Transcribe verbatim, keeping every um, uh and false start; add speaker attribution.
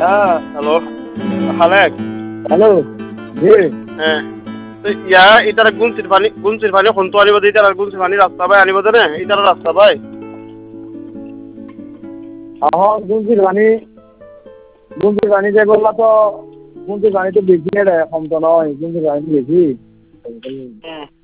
Speaker 1: হ্যাঁ
Speaker 2: hello Khalek
Speaker 1: hello G
Speaker 2: হ্যাঁ ইয়া ইতার গুনসির পানি গুনসির পানি কোন তো আনিব দিই তার গুনসির পানি রাস্তা ভাই আনিব দেনে ইতার রাস্তা ভাই
Speaker 1: এখন গুঞ্জির পানি গুঞ্জির পানি যে বললা তো গুঞ্জির পানি তো বেশি রে কম তো নয় গুঞ্জির পানি বেশি